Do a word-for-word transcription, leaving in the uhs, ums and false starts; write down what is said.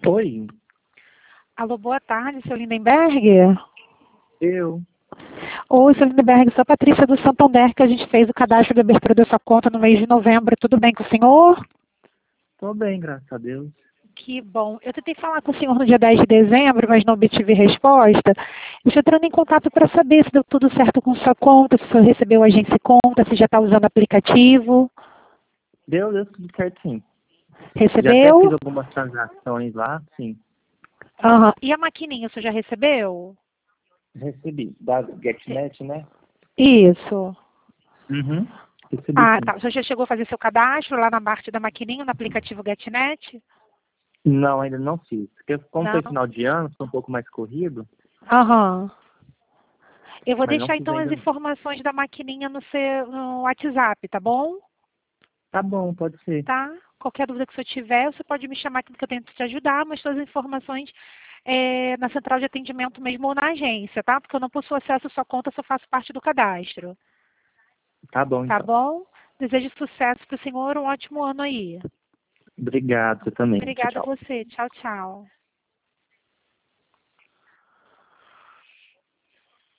Oi, Alô, boa tarde, seu Lindenberg. eu. Oi, seu Lindenberg, sou a Patrícia do Santander, que a gente fez o cadastro de abertura da sua conta no mês de novembro. Tudo bem com o senhor? Tô bem, graças a Deus. Que bom. Eu tentei falar com o senhor no dia dez de dezembro, mas não obtive resposta. Estou entrando em contato para saber se deu tudo certo com sua conta, se o senhor recebeu a agência conta, se já está usando o aplicativo. Deu, deu tudo certo, sim. Já até fiz Recebeu? algumas transações lá, sim. Aham. E a maquininha, o senhor já recebeu? Recebi. Da GetNet, né? Isso. Uhum. Recebi, Ah, sim. tá. O senhor já chegou a fazer seu cadastro lá na parte da maquininha, no aplicativo GetNet? Não, ainda não fiz. Porque como Não. foi final de ano, foi um pouco mais corrido, Aham. Eu vou mas não deixar fiz então as ainda não. informações da maquininha no seu no WhatsApp, tá bom? Tá bom, pode ser. Tá? Qualquer dúvida que você tiver, você pode me chamar aqui que eu tento te ajudar, mas todas as informações é, na central de atendimento mesmo ou na agência, tá? Porque eu não possuo acesso à sua conta, só faço parte do cadastro. Tá bom, Tá então. bom? Desejo sucesso para o senhor, um ótimo ano aí. Obrigado, você também. Tchau, Obrigada a tchau. você. Tchau, tchau.